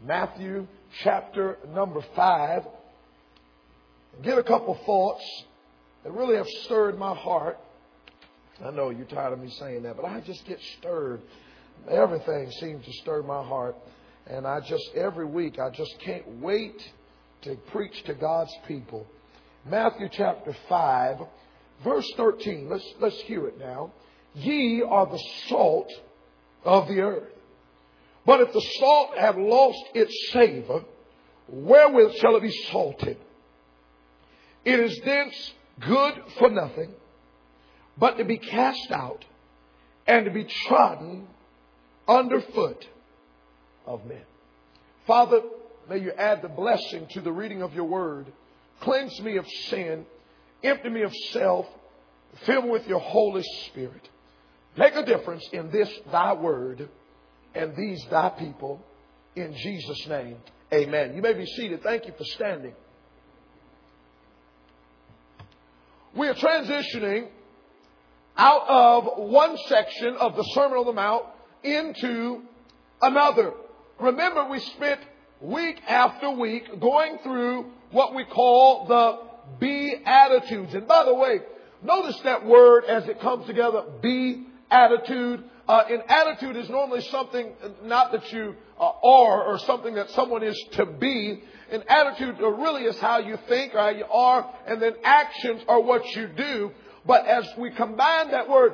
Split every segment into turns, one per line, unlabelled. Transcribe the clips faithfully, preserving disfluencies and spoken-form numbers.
Matthew chapter number five. Get a couple thoughts that really have stirred my heart. I know you're tired of me saying that, but I just get stirred. Everything seems to stir my heart. And I just, every week, I just can't wait to preach to God's people. Matthew chapter five, verse thirteen. Let's, let's hear it now. Ye are the salt of the earth. But if the salt have lost its savor, wherewith shall it be salted? It is thence good for nothing, but to be cast out and to be trodden underfoot of men. Father, may you add the blessing to the reading of your word. Cleanse me of sin. Empty me of self. Fill me with your Holy Spirit. Make a difference in this thy word and these thy people. In Jesus' name, amen. You may be seated. Thank you for standing. We are transitioning out of one section of the Sermon on the Mount into another. Remember, we spent week after week going through what we call the Beatitudes. And by the way, notice that word as it comes together, Beatitude. Uh, an attitude is normally something, not that you uh, are or something that someone is to be. An attitude really is how you think or how you are, and then actions are what you do. But as we combine that word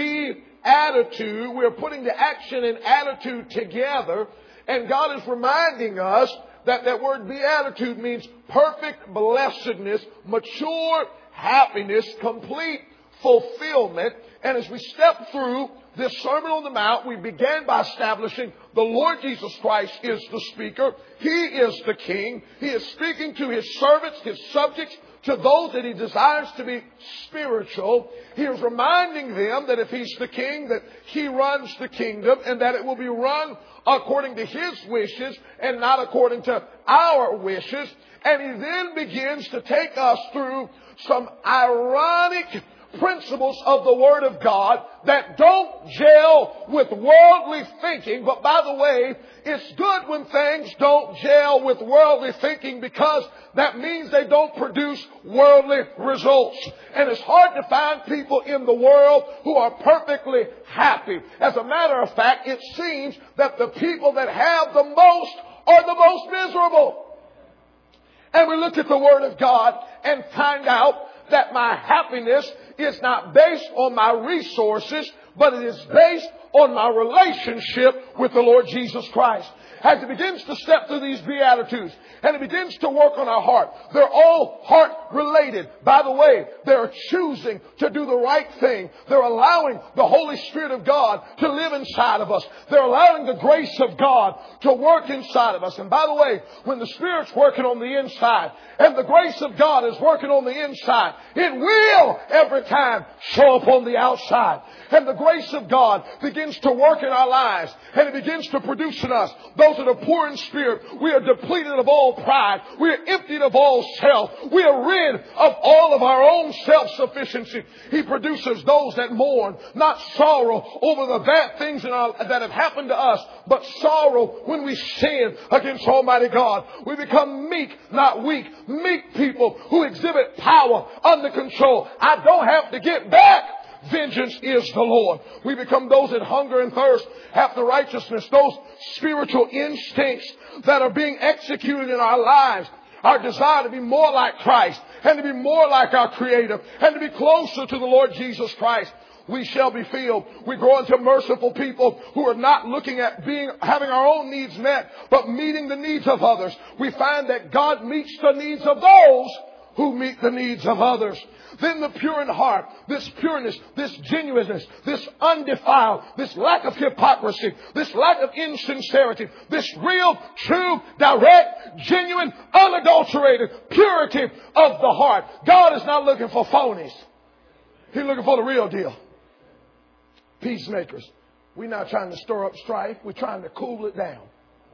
beatitude, we're putting the action and attitude together. And God is reminding us that that word beatitude means perfect blessedness, mature happiness, complete fulfillment. And as we step through this Sermon on the Mount, we began by establishing the Lord Jesus Christ is the speaker. He is the king. He is speaking to his servants, his subjects, to those that he desires to be spiritual. He is reminding them that if he's the king, that he runs the kingdom and that it will be run according to his wishes and not according to our wishes. And he then begins to take us through some ironic principles of the Word of God that don't gel with worldly thinking. But by the way, it's good when things don't gel with worldly thinking, because that means they don't produce worldly results. And it's hard to find people in the world who are perfectly happy. As a matter of fact, it seems that the people that have the most are the most miserable. And we look at the Word of God and find out that my happiness is not based on my resources, but it is based on my relationship with the Lord Jesus Christ. As it begins to step through these Beatitudes and it begins to work on our heart, they're all heart related. By the way, they're choosing to do the right thing. They're allowing the Holy Spirit of God to live inside of us. They're allowing the grace of God to work inside of us. And by the way, when the Spirit's working on the inside and the grace of God is working on the inside, it will every time show up on the outside. And the grace of God begins to work in our lives, and it begins to produce in us those that are poor in spirit. We are depleted of all pride. We are emptied of all self. We are rid of all of our own self-sufficiency. He produces those that mourn, not sorrow over the bad things in our, that have happened to us, but sorrow when we sin against Almighty God. We become meek, not weak. Meek people who exhibit power under control. I don't have to get back. Vengeance is the Lord. We become those that hunger and thirst after righteousness, those spiritual instincts that are being executed in our lives. Our desire to be more like Christ and to be more like our Creator and to be closer to the Lord Jesus Christ. We shall be filled. We grow into merciful people who are not looking at being, having our own needs met, but meeting the needs of others. We find that God meets the needs of those who meet the needs of others. Then the pure in heart, this pureness, this genuineness, this undefiled, this lack of hypocrisy, this lack of insincerity, this real, true, direct, genuine, unadulterated purity of the heart. God is not looking for phonies. He's looking for the real deal. Peacemakers. We're not trying to stir up strife. We're trying to cool it down.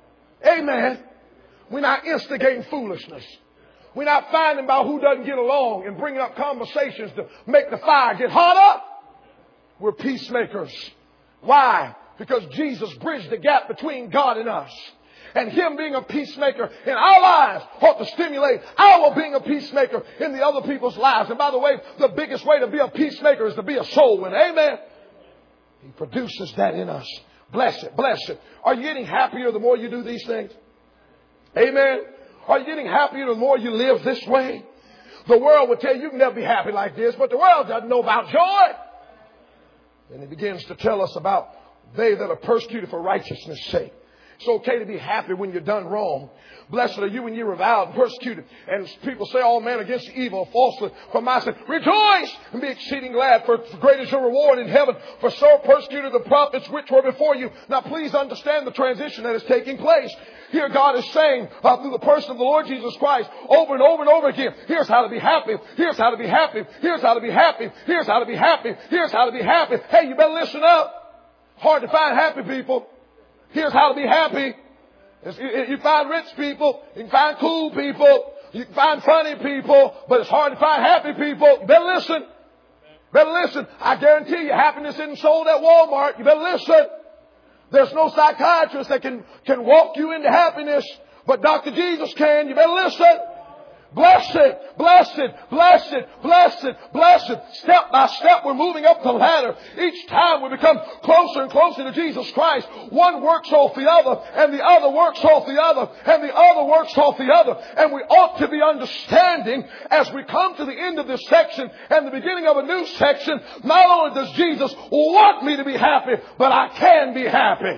Amen. We're not instigating foolishness. We're not finding about who doesn't get along and bringing up conversations to make the fire get hotter. We're peacemakers. Why? Because Jesus bridged the gap between God and us. And Him being a peacemaker in our lives ought to stimulate our being a peacemaker in the other people's lives. And by the way, the biggest way to be a peacemaker is to be a soul winner. Amen. He produces that in us. Bless it. Bless it. Are you getting happier the more you do these things? Amen. Are you getting happier the more you live this way? The world would tell you you can never be happy like this, but the world doesn't know about joy. And He begins to tell us about they that are persecuted for righteousness' sake. It's okay to be happy when you're done wrong. Blessed are you when you're reviled and persecuted. And people say all men against evil falsely for my sake. Rejoice and be exceeding glad, for great is your reward in heaven. For so persecuted the prophets which were before you. Now please understand the transition that is taking place. Here God is saying uh, through the person of the Lord Jesus Christ over and over and over again, here's how to be happy. Here's how to be happy. Here's how to be happy. Here's how to be happy. Here's how to be happy. Hey, you better listen up. Hard to find happy people. Here's how to be happy. You find rich people. You can find cool people. You can find funny people. But it's hard to find happy people. You better listen. Better listen. I guarantee you happiness isn't sold at Walmart. You better listen. There's no psychiatrist that can, can walk you into happiness. But Doctor Jesus can. You better listen. Blessed, blessed, blessed, blessed, blessed. Step by step, we're moving up the ladder. Each time we become closer and closer to Jesus Christ. One works off the other, and the other works off the other, and the other works off the other. And we ought to be understanding as we come to the end of this section and the beginning of a new section, not only does Jesus want me to be happy, but I can be happy.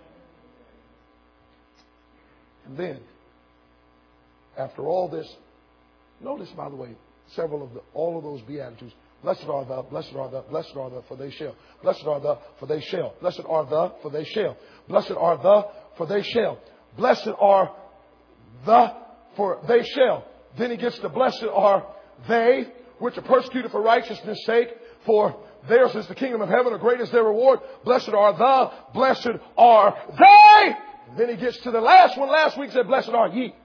And then, after all this, notice, by the way, several of the, all of those Beatitudes. Blessed are the, blessed are the, blessed are the, for they shall. Blessed are the, for they shall. Blessed are the, for they shall. Blessed are the, for they shall. Blessed are the, for they shall. Then he gets to blessed are they which are persecuted for righteousness' sake, for theirs is the kingdom of heaven, or great is their reward. Blessed are the, blessed are they. And then he gets to the last one. Last week said, blessed are ye.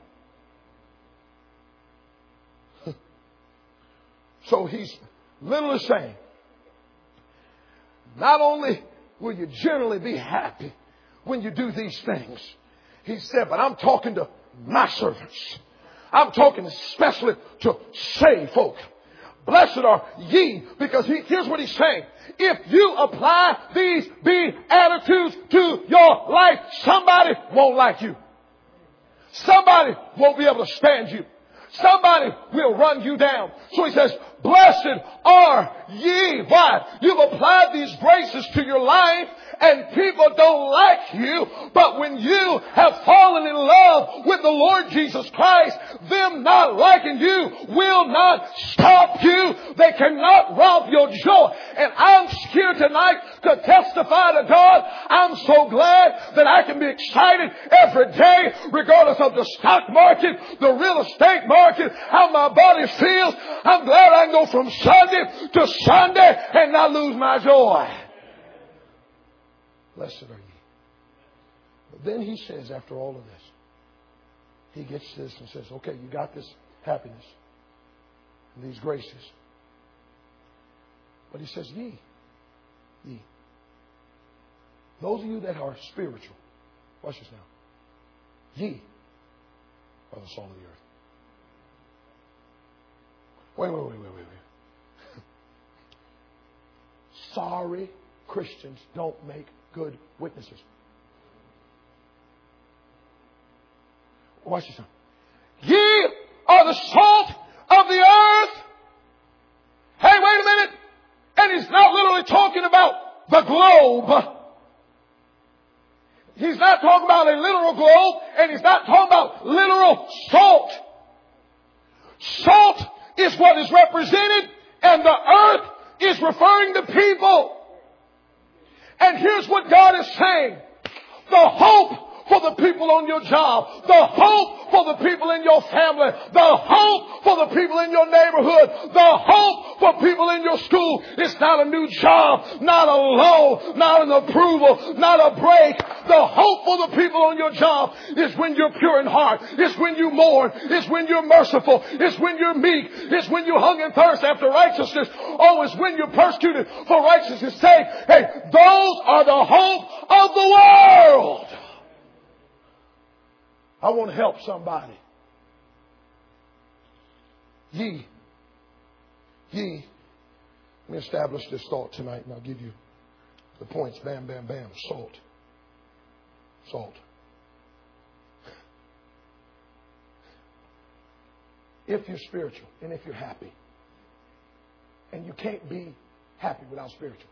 So he's literally saying, not only will you generally be happy when you do these things, he said, but I'm talking to my servants. I'm talking especially to saved folk. Blessed are ye, because he, here's what he's saying. If you apply these Beatitudes to your life, somebody won't like you. Somebody won't be able to stand you. Somebody will run you down. So he says, blessed are ye. Why? You've applied these graces to your life and people don't like you. But when you have fallen in love with the Lord Jesus Christ, them not liking you will not stop you. They cannot rob your joy. And I'm here tonight to testify to God. I'm so glad that I can be excited every day, regardless of the stock market, the real estate market, how my body feels. I'm glad I can go from Sunday to Sunday and not lose my joy. Blessed are ye. But then he says, after all of this, he gets this and says, okay, you got this happiness and these graces. But he says, ye. Ye. Those of you that are spiritual, watch this now. Ye are the salt of the earth. Wait, wait, wait, wait, wait, wait. Sorry, Christians don't make good witnesses. Watch this now. Ye are the salt of the earth. Hey, wait a minute. And he's not literally talking about the globe. He's not talking about a literal globe, and he's not talking about literal salt. Salt is what is represented, and the earth is referring to people. And here's what God is saying. The hope for the people on your job. The hope for the people in your family. The hope for the people in your neighborhood. The hope for people in your school. It's not a new job, not a loan, not an approval, not a break. The hope for the people on your job is when you're pure in heart. It's when you mourn. It's when you're merciful. It's when you're meek. It's when you hunger and thirst after righteousness. Oh, it's when you're persecuted for righteousness' sake. Hey, those are the hope of the world. I want to help somebody. Ye. Ye. Let me establish this thought tonight and I'll give you the points. Bam, bam, bam. Salt. Salt. If you're spiritual and if you're happy, and you can't be happy without spiritual.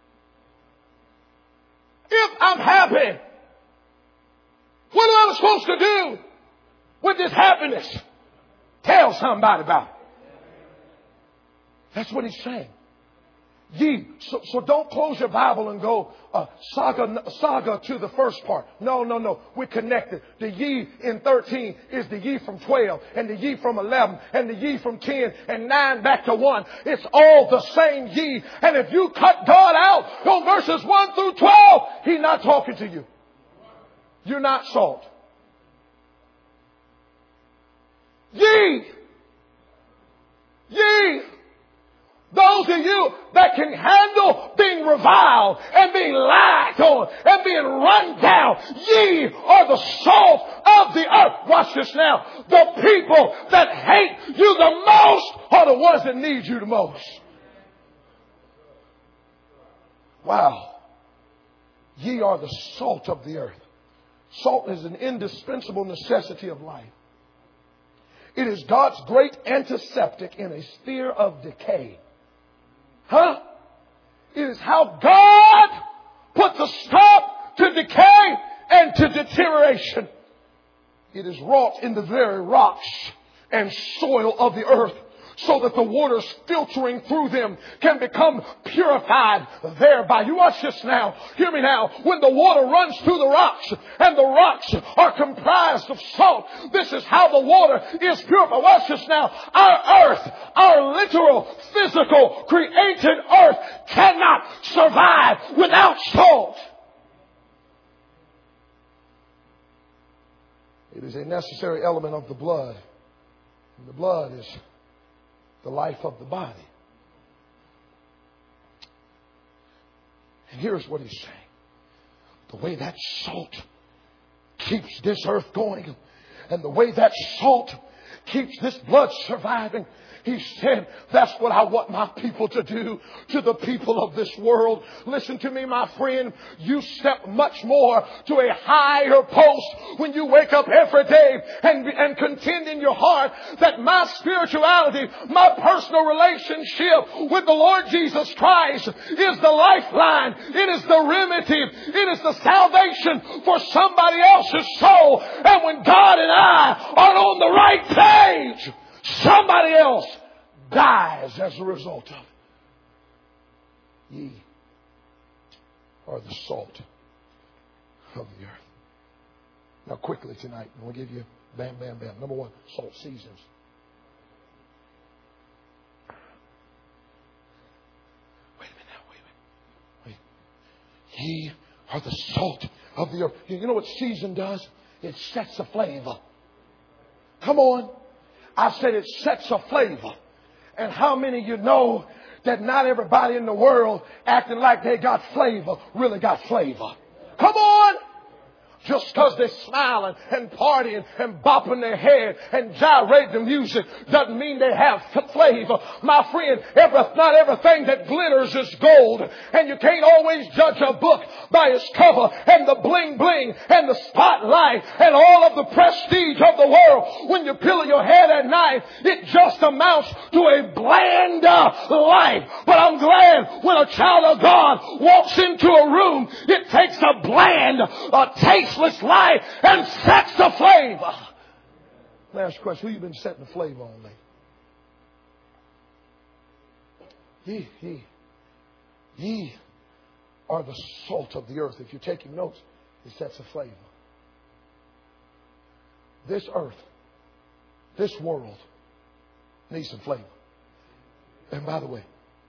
If I'm happy, what am I supposed to do with this happiness? Tell somebody about it. That's what he's saying. Ye. So, so don't close your Bible and go uh, saga saga to the first part. No, no, no. We're connected. The ye in thirteen is the ye from twelve and the ye from eleven and the ye from ten and nine back to one. It's all the same ye. And if you cut God out on verses one through twelve, He's not talking to you. You're not salt. Ye. Ye. Those of you that can handle being reviled and being lied on and being run down, ye are the salt of the earth. Watch this now. The people that hate you the most are the ones that need you the most. Wow. Ye are the salt of the earth. Salt is an indispensable necessity of life. It is God's great antiseptic in a sphere of decay. Huh? It is how God puts a stop to decay and to deterioration. It is wrought in the very rocks and soil of the earth so that the waters filtering through them can become purified thereby. You watch this now. Hear me now. When the water runs through the rocks and the rocks are comprised of salt, this is how the water is purified. Watch this now. Our earth, our literal, physical, created earth cannot survive without salt. It is a necessary element of the blood. And the blood is the life of the body. And here's what he's saying. The way that salt keeps this earth going, and the way that salt keeps this blood surviving, he said, that's what I want my people to do to the people of this world. Listen to me, my friend. You step much more to a higher post when you wake up every day and, and contend in your heart that my spirituality, my personal relationship with the Lord Jesus Christ is the lifeline. It is the remedy. It is the salvation for somebody else's soul. And when God and I are on the right page, somebody else dies as a result of it. Ye are the salt of the earth. Now quickly tonight, we'll give you bam, bam, bam. Number one, salt seasons. Wait a minute now, wait a minute. Wait. Ye are the salt of the earth. You know what season does? It sets a flavor. Come on. I said it sets a flavor. And how many of you know that not everybody in the world acting like they got flavor really got flavor? Come on! Just because they're smiling and partying and bopping their head and gyrating the music doesn't mean they have flavor. My friend, every, not everything that glitters is gold. And you can't always judge a book by its cover and the bling bling and the spotlight and all of the prestige of the world. When you pillow your head at night, it just amounts to a bland life. But I'm glad when a child of God walks into a room, it takes a bland, a taste life and sets the flavor. Let me ask you a question. Who you been setting the flavor on lately? Ye, ye, ye are the salt of the earth. If you're taking notes, it sets a flavor. This earth, this world needs some flavor. And by the way,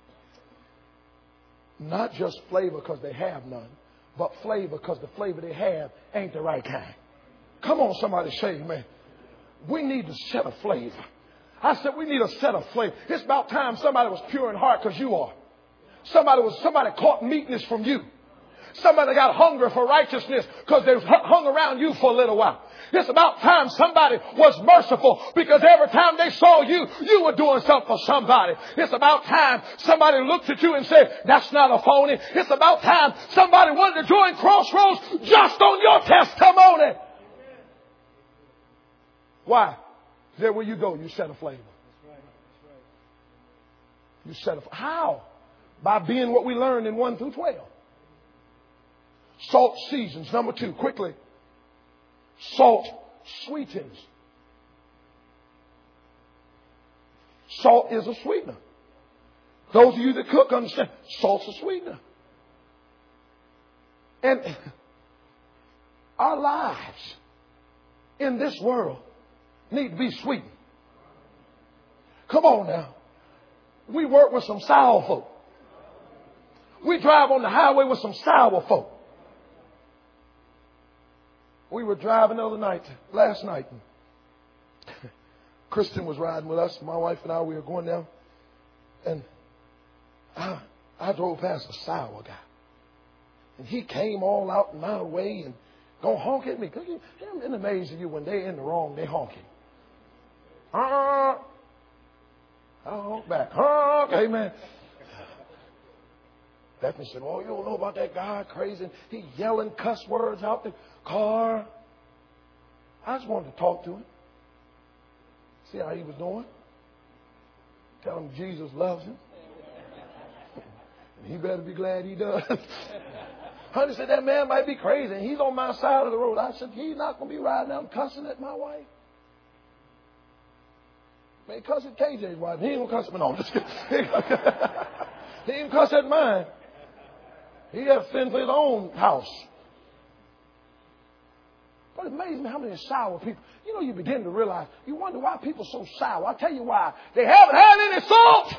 not just flavor because they have none, but flavor because the flavor they have ain't the right kind. Come on, somebody say, man, we need to set a flavor. I said we need a set of flavor. It's about time somebody was pure in heart because you are. Somebody was somebody caught meekness from you. Somebody got hungry for righteousness because they hung around you for a little while. It's about time somebody was merciful, because every time they saw you, you were doing something for somebody. It's about time somebody looked at you and said, that's not a phony. It's about time somebody wanted to join Crossroads just on your testimony. Why? There where you go, you set a flavor. You set a flavor. How? By being what we learned in one through twelve. Salt seasons. Number two, quickly. Salt sweetens. Salt is a sweetener. Those of you that cook understand, salt's a sweetener. And our lives in this world need to be sweetened. Come on now. We work with some sour folk. We drive on the highway with some sour folk. We were driving the other night, last night. Kristen was riding with us. My wife and I, we were going down. And I, I drove past a sour guy. And he came all out in my way and go honk at me. Isn't it amazing you when they're in the wrong, they honking. Uh, I honk back. Honk. Amen. Bethany said, oh, you don't know about that guy, crazy. He yelling cuss words out the car. I just wanted to talk to him. See how he was doing. Tell him Jesus loves him. And he better be glad he does. Honey said, that man might be crazy. And he's on my side of the road. I said, he's not going to be riding out cussing at my wife. He cuss at K J's wife. He ain't going to cuss at me. No, I'm just kidding. He ain't cuss at mine. He has to fend for his own house. But it amazes me how many sour people. You know, you begin to realize, you wonder why people are so sour. I'll tell you why. They haven't had any salt.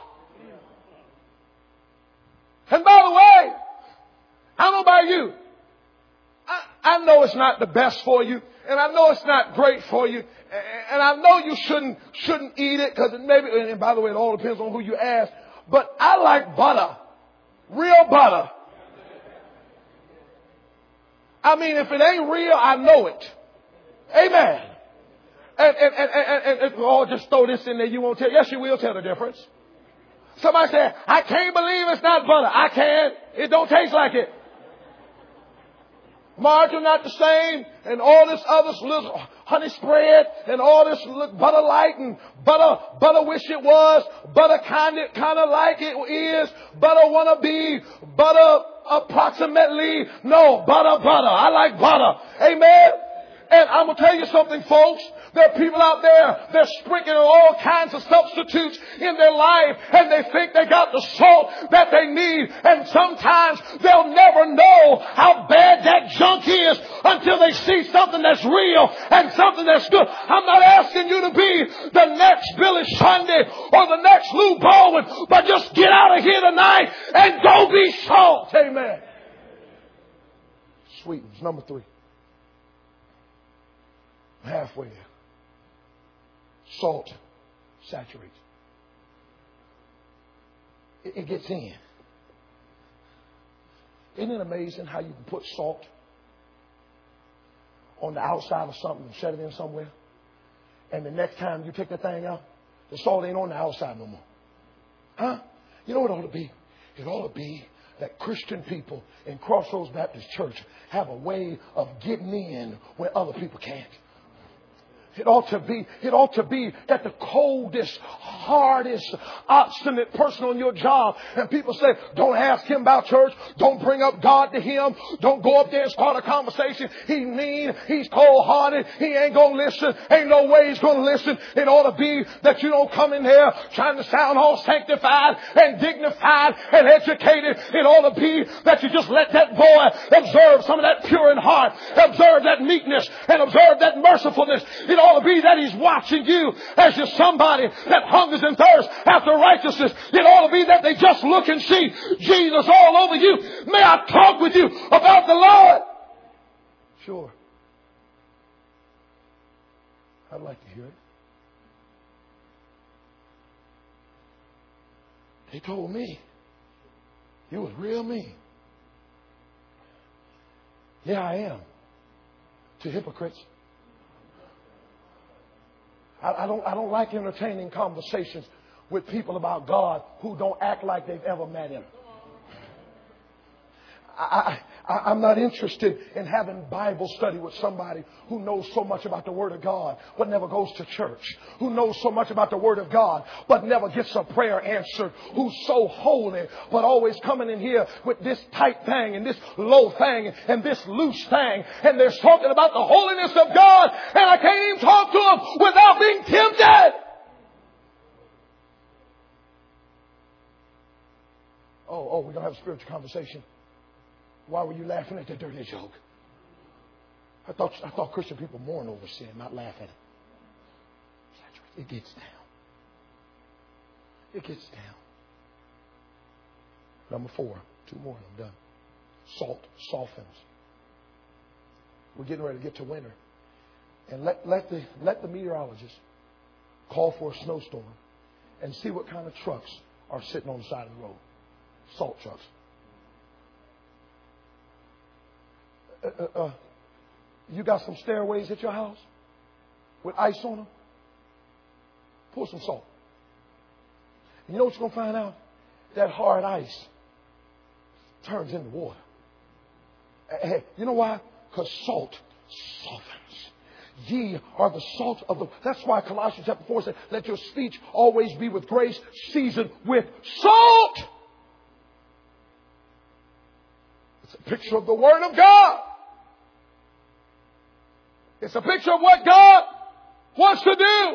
And by the way, I don't know about you. I, I know it's not the best for you. And I know it's not great for you. And I know you shouldn't shouldn't eat it, because it maybe, and by the way, it all depends on who you ask. But I like butter. Real butter. I mean, if it ain't real, I know it. Amen. And, and, and, and, and, and oh, just throw this in there. You won't tell. Yes, you will tell the difference. Somebody said, I can't believe it's not butter. I can. It don't taste like it. Margarine not the same, and all this other little honey spread, and all this butter light, and butter, butter wish it was, butter kind of, kind of like it is, butter wanna be, butter approximately, no, butter, butter. I like butter. Amen. And I'm going to tell you something, folks. There are people out there, they're sprinkling all kinds of substitutes in their life, and they think they got the salt that they need. And sometimes they'll never know how bad that junk is until they see something that's real and something that's good. I'm not asking you to be the next Billy Sunday or the next Lou Baldwin, but just get out of here tonight and go be salt. Amen. Sweetens. Number three. Halfway there. Salt saturates. It, it gets in. Isn't it amazing how you can put salt on the outside of something and set it in somewhere? And the next time you take that thing out, the salt ain't on the outside no more. Huh? You know what it ought to be? It ought to be that Christian people in Crossroads Baptist Church have a way of getting in where other people can't. It ought to be, it ought to be that the coldest, hardest, obstinate person on your job, and people say, don't ask him about church. Don't bring up God to him. Don't go up there and start a conversation. He's mean. He's cold-hearted. He ain't going to listen. Ain't no way he's going to listen. It ought to be that you don't come in there trying to sound all sanctified and dignified and educated. It ought to be that you just let that boy observe some of that pure in heart, observe that meekness, and observe that mercifulness. It ought to be that he's watching you as you're somebody that hungers and thirsts after righteousness. It ought to be that they just look and see Jesus all over you. May I talk with you about the Lord? Sure. I'd like to hear it. They told me you was real mean. Yeah, I am. To hypocrites. I, I don't, I don't like entertaining conversations with people about God who don't act like they've ever met Him. I, I, I'm not interested in having Bible study with somebody who knows so much about the Word of God but never goes to church, who knows so much about the Word of God but never gets a prayer answered, who's so holy but always coming in here with this tight thing and this low thing and this loose thing, and they're talking about the holiness of God, and I can't even talk to them without being tempted. Oh, oh, we're going to have a spiritual conversation. Why were you laughing at that dirty joke? I thought I thought Christian people mourn over sin, not laugh at it. It gets down. It gets down. Number four. Two more and I'm done. Salt softens. We're getting ready to get to winter. And let, let the let the meteorologist call for a snowstorm and see what kind of trucks are sitting on the side of the road. Salt trucks. Uh, uh, uh, you got some stairways at your house with ice on them? Pour some salt. And you know what you're going to find out? That hard ice turns into water. Hey, you know why? Because salt softens. Ye are the salt of the... That's why Colossians chapter four said, let your speech always be with grace, seasoned with salt. It's a picture of the Word of God. It's a picture of what God wants to do.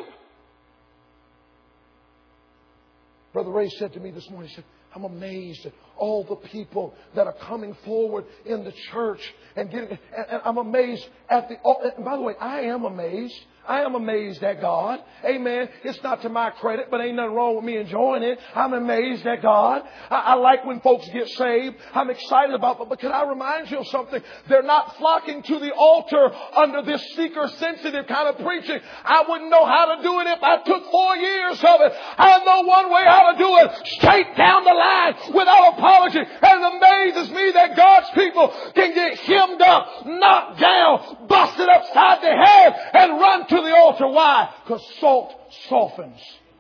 Brother Ray said to me this morning, he said, I'm amazed at all the people that are coming forward in the church and getting, and, and I'm amazed at the, and by the way, I am amazed. I am amazed at God. Amen. It's not to my credit, but ain't nothing wrong with me enjoying it. I'm amazed at God. I, I like when folks get saved. I'm excited about it. But can I remind you of something? They're not flocking to the altar under this seeker-sensitive kind of preaching. I wouldn't know how to do it if I took four years of it. I know one way how to do it. Straight down the line without apology. And it amazes me that God's people can get hemmed up, knocked down, busted upside the head, and run to to the altar. Why? Because salt softens.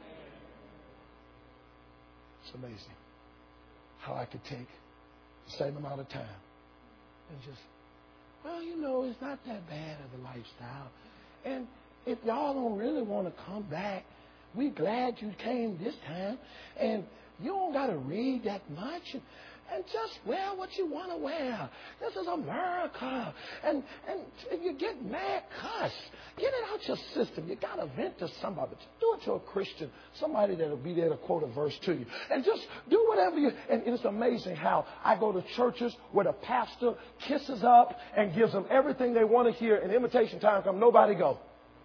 It's amazing how I could take the same amount of time and just, well, you know, it's not that bad of a lifestyle. And if y'all don't really want to come back, we're glad you came this time. And you don't got to read that much. And, and just wear what you want to wear. This is America. And and if you get mad, cuss. Get it out your system. You got to vent to somebody. But do it to a Christian, somebody that will be there to quote a verse to you. And just do whatever you... And it's amazing how I go to churches where the pastor kisses up and gives them everything they want to hear. And invitation time comes, nobody go.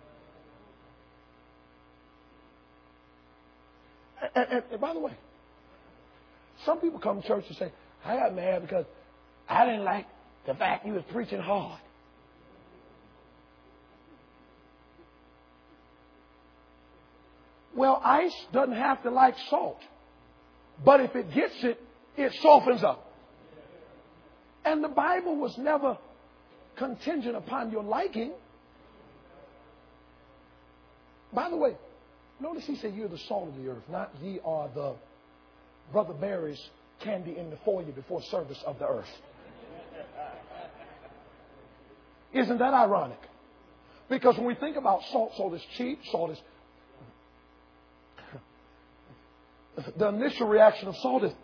And, and, and by the way, some people come to church and say, I got mad because I didn't like the fact you was preaching hard. Well, ice doesn't have to like salt. But if it gets it, it softens up. And the Bible was never contingent upon your liking. By the way, notice he said you're the salt of the earth, not ye are the Brother Barry's candy in the foyer before service of the earth. Isn't that ironic? Because when we think about salt, salt is cheap, salt is... The initial reaction of salt is...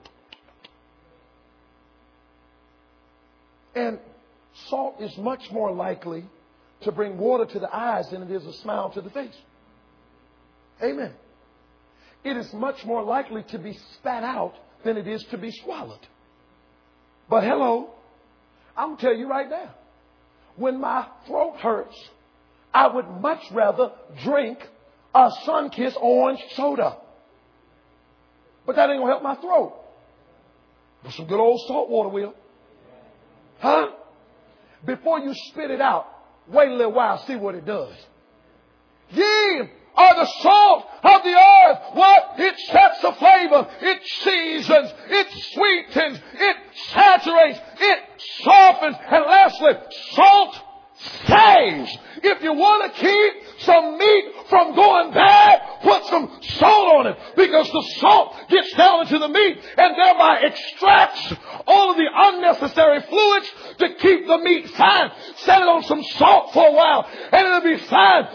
And salt is much more likely to bring water to the eyes than it is a smile to the face. Amen. It is much more likely to be spat out than it is to be swallowed. But hello, I'm going to tell you right now, when my throat hurts, I would much rather drink a Sunkist orange soda. But that ain't going to help my throat. But some good old salt water will. Huh? Before you spit it out, wait a little while, see what it does. Ye are the salt of the earth. What? It sets a flavor. It seasons. It sweetens. It saturates. It softens. And lastly, salt saves. If you want to keep some meat from going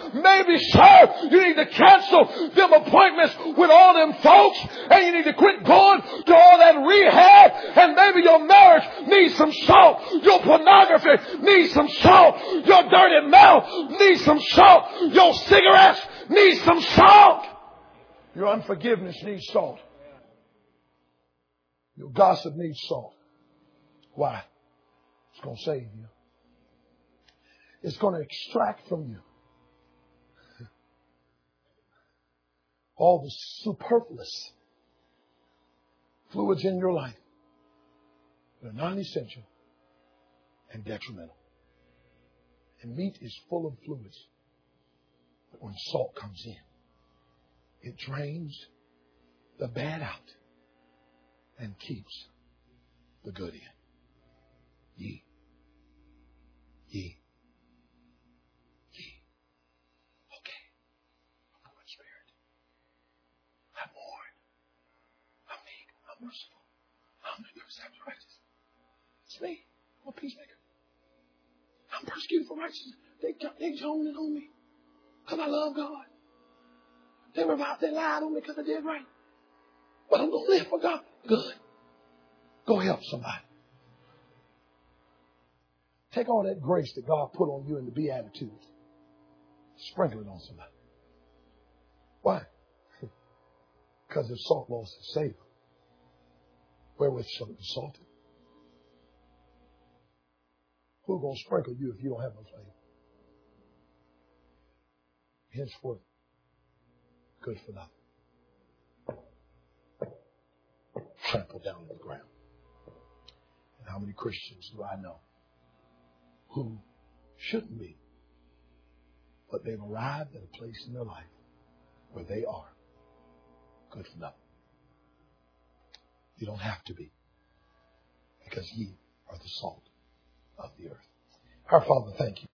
Yeah, maybe, sir, you need to cancel them appointments with all them folks, and you need to quit going to all that rehab, and maybe your marriage needs some salt. Your pornography needs some salt. Your dirty mouth needs some salt. Your cigarettes need some salt. Your unforgiveness needs salt. Your gossip needs salt. Why? It's going to save you. It's going to extract from you all the superfluous fluids in your life that are non-essential and detrimental. And meat is full of fluids. But when salt comes in, it drains the bad out and keeps the good in. Ye. Ye. Ye. Okay. I'm poor in spirit. I'm mourn. I'm meek. I'm merciful. I'm the righteous. It's me. I'm a peacemaker. I'm persecuted for righteousness. They, they joning on me because I love God. They reviled, they lied on me because I did right. But I'm going to live for God. Good. Go help somebody. Take all that grace that God put on you in the Beatitudes. Sprinkle it on somebody. Why? Because if salt lost its savor, wherewith shall it be salted? Who's going to sprinkle you if you don't have no flavor? Henceforth, good for nothing. Trampled down on the ground. And how many Christians do I know who shouldn't be, but they've arrived at a place in their life where they are good for nothing. You don't have to be, because ye are the salt of the earth. Our Father, thank you.